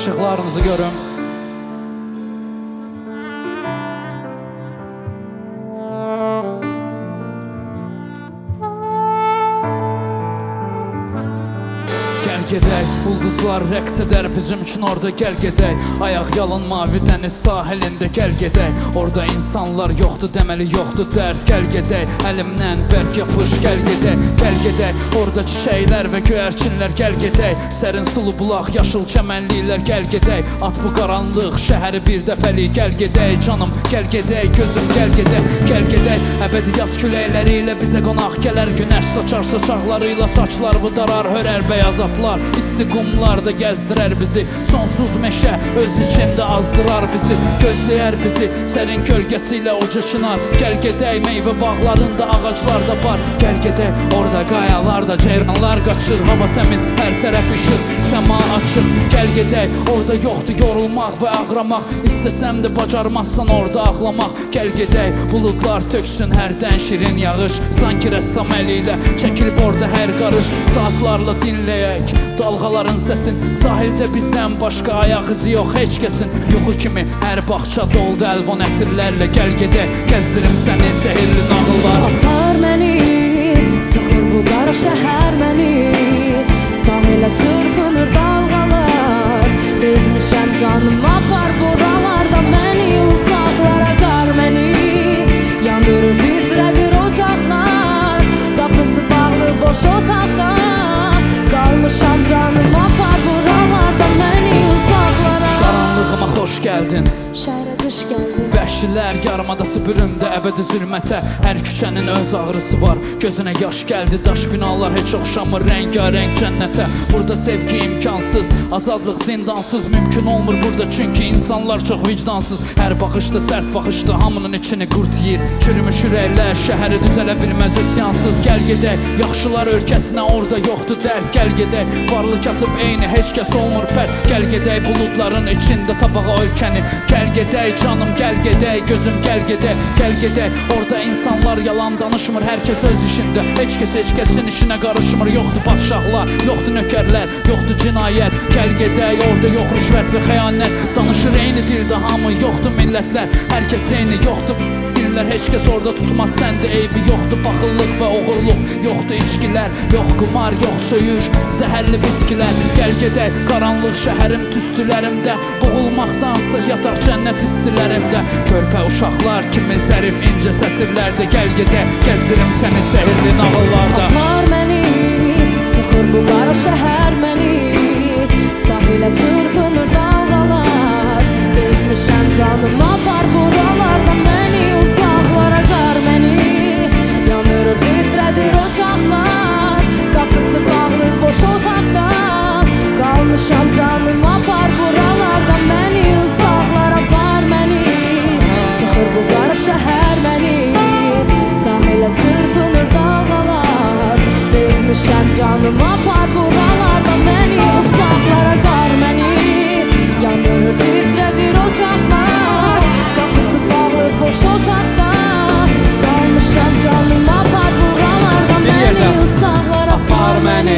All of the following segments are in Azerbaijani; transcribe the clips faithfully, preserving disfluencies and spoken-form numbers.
İşıqlarınızı görün. Gel gedək, ulduzlar rəqs edər bizim üçün orada gəl gedək. Ayaq yalın mavi dəniz sahilində gəl gedək. Orada insanlar yoxdur, deməli yoxdur dərd. Gəl gedək, əlimdən bərk yapış gəl gedək. Gəl gedək, orada çiçəklər və göyərçinlər gəl gedək. Sərin sulu bulaq, yaşıl çəmənliklər gəl gedək. At bu qaranlıq şəhəri bir dəfəlik gəl gedək. Canım gəl gedək, gözüm gəl gedək. Gəl gedək, əbədi yaz küləkləri ilə bizə qonaq gələr. Günəş saçar saçaqlarıyla saçlar budarar, hörər bəyaz atlar. İsti qumlarda gəzdirər bizi. Sonsuz meşə öz içində azdırar bizi. Gözləyər bizi sərin kölgəsi ilə uca çınar. Gəl gedək, meyvə bağlarında ağaclar da var. Gəl gedək, orada qayalarda ceyranlar qaçır. Hava təmiz, hər tərəf işıq, səma açıq. Gəl gedək, orada yoxdur yorulmaq və ağramaq. İstəsəm də bacarmazsan orada ağlamaq. Gəl gedək, buludlar töksün hərdən şirin yağış. Sanki rəssam əli ilə çəkilib orada hər qarış. Saatlarla dinləyək dalğaların səsin. Sahildə bizdən başqa ayaq izi yox heç kəsin. Yuxu kimi hər bağça doldu əlvan ətirlərlə. Gəl gedək, gəzdirim səni sehirli nağıllar. Apar məni, sıxır bu qara şəhər məni. Sahilə çırpınır dalğalar. Bezmişəm canım, apar buralarda məni. Uzaqlara qar məni yandırır, titrədir ocaqlar. Qapısı bağlı boş otaqlar. Qalmışam canım, apar buralarda məni uzaqlara. Qaranlığıma xoş gəldin, şəhərə qış gəldi. Vəhşilər yarımadası büründü əbədi zülmətə. Hər küçənin öz ağrısı var, gözünə yaş gəldi. Daş binalar heç oxşamır rəngarəng cənnətə. Burada sevgi imkansız, azadlıq zindansız. Mümkün olmur burada çünki insanlar çox vicdansız. Hər baxışda sərt baxışda hamının içini qurt yiyir. Çürümüş ürəklər şəhəri düzələ bilməz üsyansız. Gəl gedək, yaxşılar ölkəsinə orada yoxdur dərd. Gəl gedək, varlı kasıb eyni heç kəs olmur pərt. Gəl gedək, buludların içində tabağa ölkəni. Gəl gedək canım, gəl gedək, gözüm gəl gedək. Gəl gedək, orada insanlar yalan danışmır, hər kəs öz işində. Heç kəs heç kəsin işinə qarışmır. Yoxdur padşahlar, yoxdur nökərlər, yoxdur cinayət. Gəl gedək, orada yox rüşvət və xəyanət. Danışır eyni dildə hamı, yoxdur millətlər. Hər kəs eyni, yoxdur dinlər, heç kəs orada tutmaz səndə eybi. Yoxdur baxıllıq və oğurluq, yoxdur içkilər, yox qumar, yox söyüş, zəhərli bitkilər. Gəl gedək, qaranlıq şəhərim tüstülərimdə. Boğulmaqdansa yataq cənnət istilərimdə. Körpə uşaqlar kimi zərif incə sətirlərdə. Gəl gedək, gəzdirim səni sehirli nağıllarda. Apar məni, sıxır bu qara şəhər məni. Sahilə çırpınır dalğalar. Bezmişəm canım, apar buralarda məni. Uzaqlara qar məni yandırır, titrədir ocaqlar. Qapısı bağlı boş otaqda. Qalmışam canım, apar buralarda məni. Uzaqlara apar məni, sıxır bu qara şəhər məni. Sahilə çırpınır dalğalar. Bezmişəm canım, apar buralarda məni. Uzaqlara qar məni yandırır, titrədir ocaqlar. Qapısı bağlı boş otaqda. Qalmışam canım, apar buralarda məni. Uzaqlara apar məni.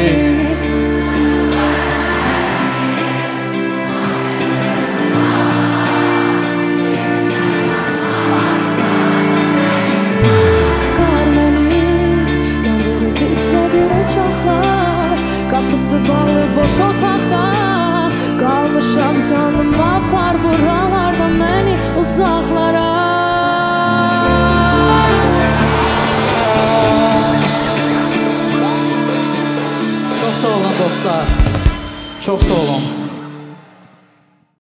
Qapısı bağlı boş otaqda. Qalmışam canım, apar buralarda məni. Uzaqlara. Çox sağ olun dostlar, çox sağ olun.